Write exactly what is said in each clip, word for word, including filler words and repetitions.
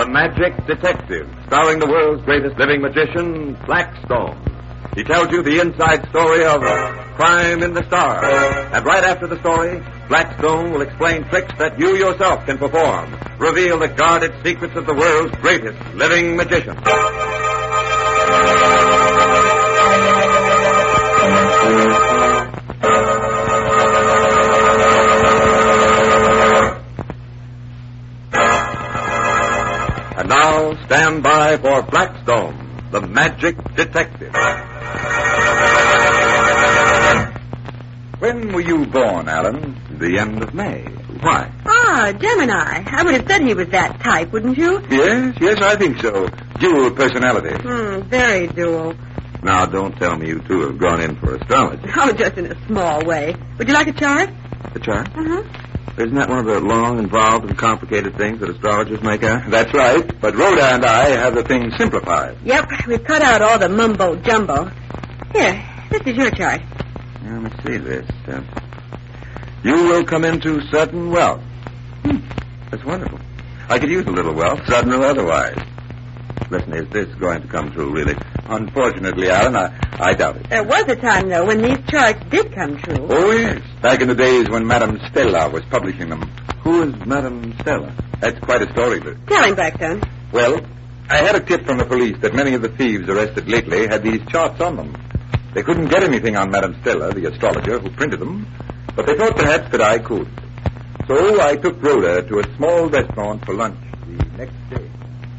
Magic Detective, starring the world's greatest living magician, Blackstone. He tells you the inside story of Crime in the Stars. And right after the story, Blackstone will explain tricks that you yourself can perform, reveal the guarded secrets of the world's greatest living magician. And now, stand by for Blackstone, the Magic Detective. When were you born, Alan? The end of May. Why? Ah, Gemini. I would have said he was that type, wouldn't you? Yes, yes, I think so. Dual personality. Hmm, very dual. Now, don't tell me you two have gone in for astrology. Oh, just in a small way. Would you like a chart? The chart? Uh-huh. Isn't that one of the long, involved, and complicated things that astrologers make out? That's right. But Rhoda and I have the thing simplified. Yep, we've cut out all the mumbo-jumbo. Here, this is your chart. Now, let me see this. Uh, you will come into sudden wealth. Hmm. That's wonderful. I could use a little wealth, sudden or otherwise. Listen, is this going to come true, really? Unfortunately, Alan, I, I doubt it. There was a time, though, when these charts did come true. Oh, yes. Back in the days when Madame Stella was publishing them. Who is Madame Stella? That's quite a story, but... Tell him, Blackstone. Well, I had a tip from the police that many of the thieves arrested lately had these charts on them. They couldn't get anything on Madame Stella, the astrologer who printed them, but they thought perhaps that I could. So I took Rhoda to a small restaurant for lunch the next day.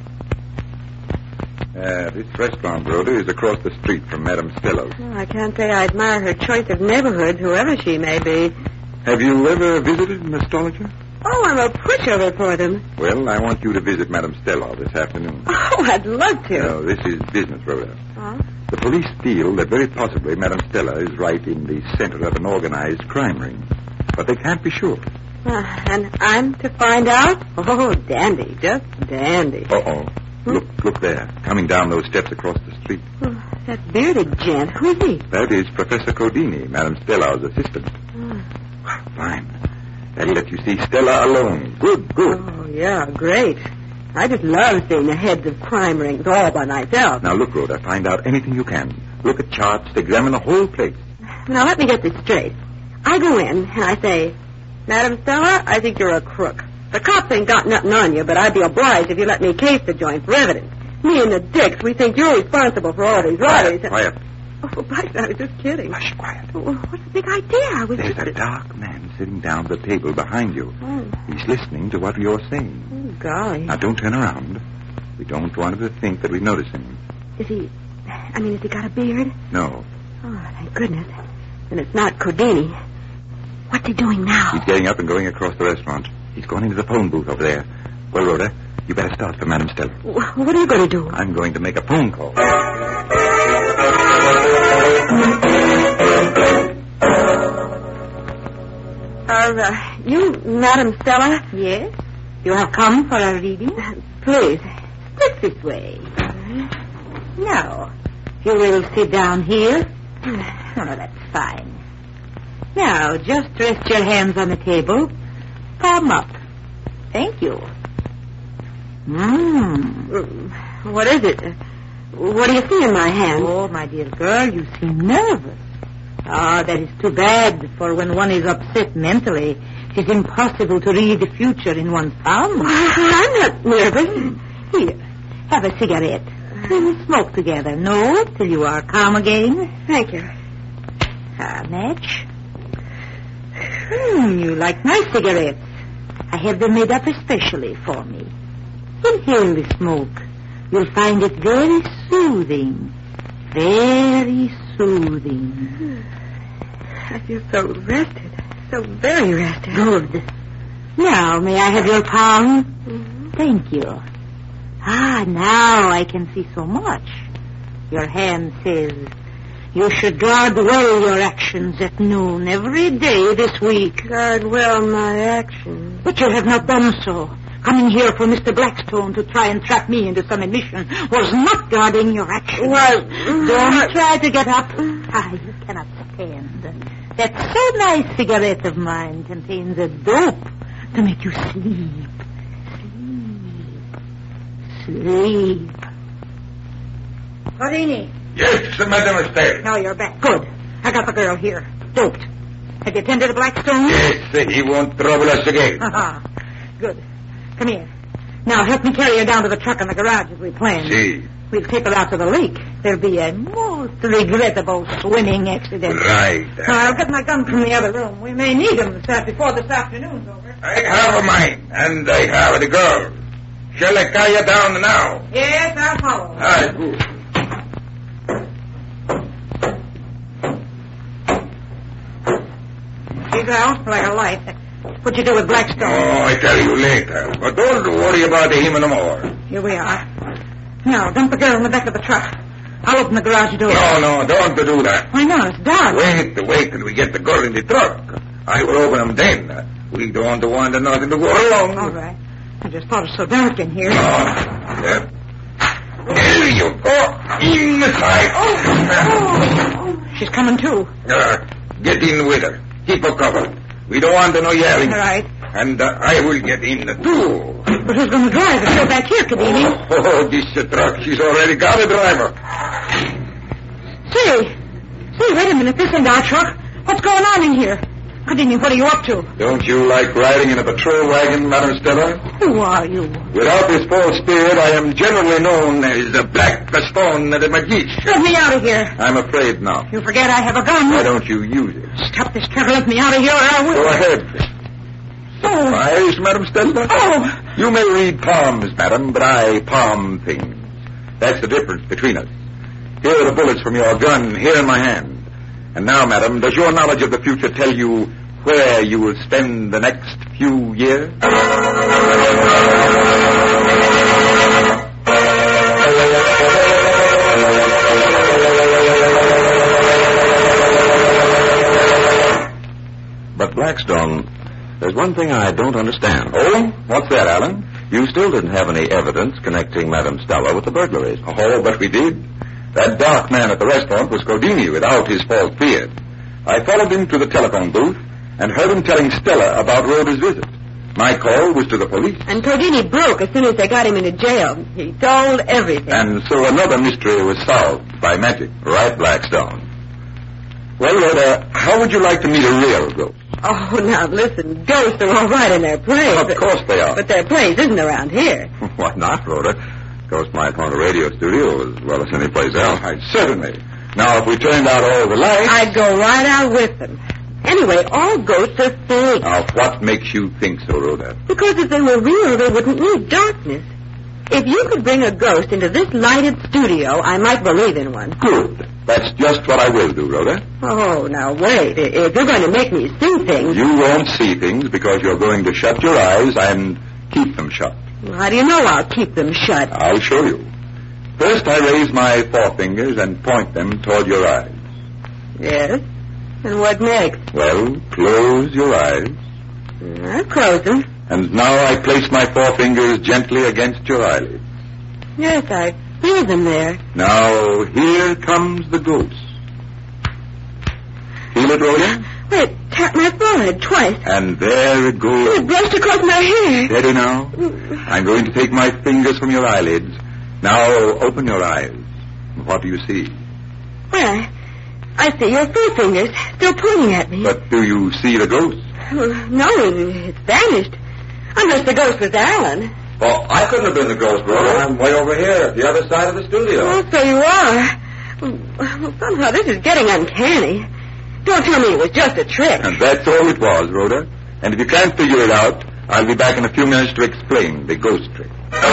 Uh, this restaurant, Rhoda, is across the street from Madame Stella's. Oh, I can't say I admire her choice of neighborhoods, whoever she may be. Have you ever visited an astrologer? Oh, I'm a pushover for them. Well, I want you to visit Madame Stella this afternoon. Oh, I'd love to. No, this is business, Rhoda. Huh? The police feel that very possibly Madame Stella is right in the center of an organized crime ring. But they can't be sure. Uh, and I'm to find out? Oh, dandy. Just dandy. Uh-oh. Hmm? Look, look there. Coming down those steps across the street. Oh, that bearded gent. Who is he? That is Professor Codini, Madame Stella's assistant. Oh. Fine. That'll let you see Stella alone. Good, good. Oh, yeah, great. I just love seeing the heads of crime rings all by myself. Now, look, Rhoda, find out anything you can. Look at charts, examine the whole place. Now, let me get this straight. I go in and I say, Madam Stella, I think you're a crook. The cops ain't got nothing on you, but I'd be obliged if you let me case the joint for evidence. Me and the dicks, we think you're responsible for all these robberies. Quiet, quiet. Oh, Black, I was just kidding. Hush, quiet. Oh, what's the big idea? I was There's just... a dark man sitting down at the table behind you. Oh. He's listening to what you're saying. Oh, golly. Now, don't turn around. We don't want him to think that we notice him. Is he... I mean, has he got a beard? No. Oh, thank goodness. And it's not Codini. What's he doing now? He's getting up and going across the restaurant. He's gone into the phone booth over there. Well, Rhoda, you better start for Madame Stella. W- what are you going to do? I'm going to make a phone call. Are uh, you Madame Stella? Yes? You have come for a reading? Uh, please. Sit this way. Now, you will sit down here. Oh, that's fine. Now, just rest your hands on the table. Palm up. Thank you. Mmm. What is it? What do you see in my hand? Oh, my dear girl, you seem nervous. Ah, that is too bad, for when one is upset mentally, it is impossible to read the future in one's palm. I'm not nervous. Here, have a cigarette. We will smoke together. No, till you are calm again. Thank you. Ah, match. Hmm, you like my cigarettes. I have them made up especially for me. Inhale the smoke. You'll find it very soothing. Very soothing. I feel so rested. So very rested. Good. Now, may I have your palm? Mm-hmm. Thank you. Ah, now I can see so much. Your hand says, you should guard well your actions at noon every day this week. Guard well my actions. But you have not done so. Coming here for Mister Blackstone to try and trap me into some admission was not guarding your actions. Well, don't try to get up. Ah, you cannot stand. That so nice cigarette of mine contains a dope to make you sleep. Sleep. Sleep. Houdini. Yes, Madame Estelle. Now you're back. Good. I got the girl here. Doped. Have you tended to Blackstone? Yes, he won't trouble us again. Good. Come here. Now help me carry her down to the truck in the garage as we planned. See. We'll take her out to the lake. There'll be a most regrettable swimming accident. Right. Now, I'll get my gun from the other room. We may need them this after, before this afternoon's over. I have a mine, and I have the girl. Shall I carry you down now? Yes, I'll follow. Ah, good. She's out like a light. What'd you do with Blackstone? Oh, I tell you later. But don't worry about him anymore. Here we are. Now, dump the girl in the back of the truck. I'll open the garage door. No, no, don't do that. Why not? It's dark. Wait, wait till we get the girl in the truck. I will open them then. We don't want nothing to go wrong. All right. I just thought it was so dark in here. Oh, yeah. There you go. Inside. Oh, oh. She's coming too. Uh, get in with her. Keep her covered. We don't want no yelling. All right. And uh, I will get in too. But who's going to drive? It's still back here, Cadini. Oh, oh, this uh, truck, she's already got a driver. Say, say, wait a minute. This ain't our truck. What's going on in here? Cadini, what are you up to? Don't you like riding in a patrol wagon, Madame Stella? Who are you? Without this false beard, I am generally known as the Black Gaston the Magician. Let me out of here. I'm afraid not. You forget I have a gun. Why don't you use it? Stop this truck. Let me out of here or I will. Go ahead. Surprise, Madame Stella? Oh. You may read palms, madam, but I palm things. That's the difference between us. Here are the bullets from your gun, here in my hand. And now, madam, does your knowledge of the future tell you where you will spend the next few years? But Blackstone, there's one thing I don't understand. Oh? What's that, Alan? You still didn't have any evidence connecting Madame Stella with the burglaries. Oh, but we did. That dark man at the restaurant was Cordini without his false beard. I followed him to the telephone booth and heard him telling Stella about Rhoda's visit. My call was to the police. And Cordini broke as soon as they got him into jail. He told everything. And so another mystery was solved by magic. Right, Blackstone. Well, Rhoda, how would you like to meet a real ghost? Oh, now, listen, ghosts are all right in their place. Of course they are. But their place isn't around here. Why not, Rhoda? Ghost might haunt a radio studio as well as any place else. Right, certainly. Now, if we turned out all the lights... I'd go right out with them. Anyway, all ghosts are fake. Now, what makes you think so, Rhoda? Because if they were real, they wouldn't need darkness. If you could bring a ghost into this lighted studio, I might believe in one. Good. That's just what I will do, Rhoda. Oh, now wait. If you're going to make me see things... You won't see things because you're going to shut your eyes and keep them shut. How do you know I'll keep them shut? I'll show you. First, I raise my forefingers and point them toward your eyes. Yes? And what next? Well, close your eyes. I'll close them. And now I place my forefingers gently against your eyelids. Yes, I feel them there. Now, here comes the ghost. Feel it, Rhoda? Wait, tap my forehead twice. And there it goes. It brushed across my hair. Steady now. I'm going to take my fingers from your eyelids. Now, open your eyes. What do you see? Well, I see your forefingers still pointing at me. But do you see the ghost? Well, no, it's vanished. Unless the ghost was Alan. Well, I couldn't have been the ghost, Rhoda. I'm way over here at the other side of the studio. Oh, so you are. Well, somehow this is getting uncanny. Don't tell me it was just a trick. And that's all it was, Rhoda. And if you can't figure it out, I'll be back in a few minutes to explain the ghost trick.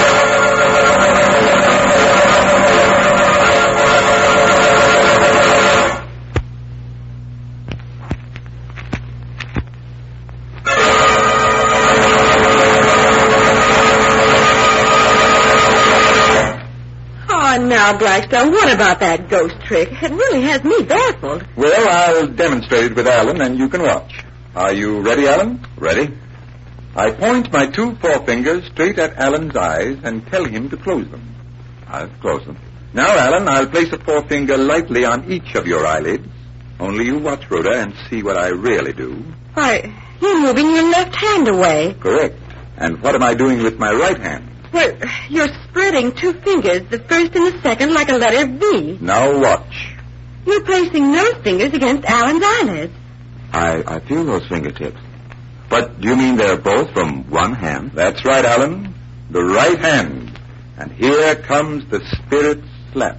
Now, Blackstone, what about that ghost trick? It really has me baffled. Well, I'll demonstrate it with Alan, and you can watch. Are you ready, Alan? Ready? I point my two forefingers straight at Alan's eyes and tell him to close them. I've closed them. Now, Alan, I'll place a forefinger lightly on each of your eyelids. Only you watch, Rhoda, and see what I really do. Why, you're moving your left hand away. Correct. And what am I doing with my right hand? Well, you're spreading putting two fingers, the first and the second, like a letter V. Now watch. You're placing those fingers against Alan's eyelids. I, I feel those fingertips. But do you mean they're both from one hand? That's right, Alan. The right hand. And here comes the spirit slap.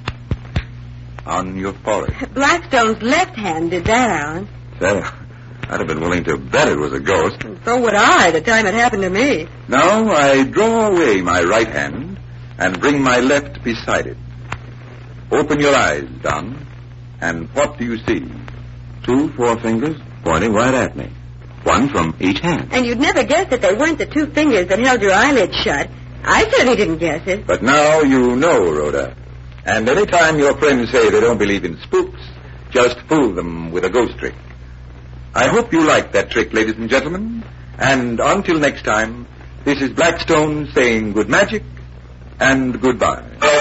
On your forehead. Blackstone's left hand did that, Alan. Say, I'd have been willing to bet it was a ghost. And so would I, the time it happened to me. Now I draw away my right hand and bring my left beside it. Open your eyes, Don. And what do you see? Two forefingers pointing right at me. One from each hand. And you'd never guess that they weren't the two fingers that held your eyelids shut. I certainly didn't guess it. But now you know, Rhoda. And any time your friends say they don't believe in spooks, just fool them with a ghost trick. I hope you like that trick, ladies and gentlemen. And until next time, this is Blackstone saying good magic and goodbye.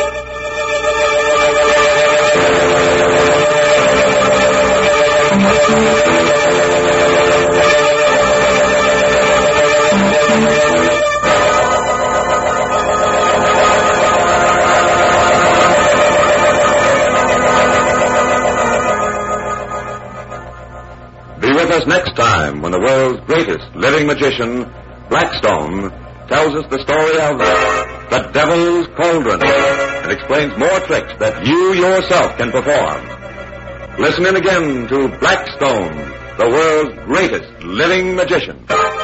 Be with us next time when the world's greatest living magician, Blackstone, tells us the story of the Devil's Cauldron and explains more tricks that you yourself can perform. Listen in again to Blackstone, the world's greatest living magician.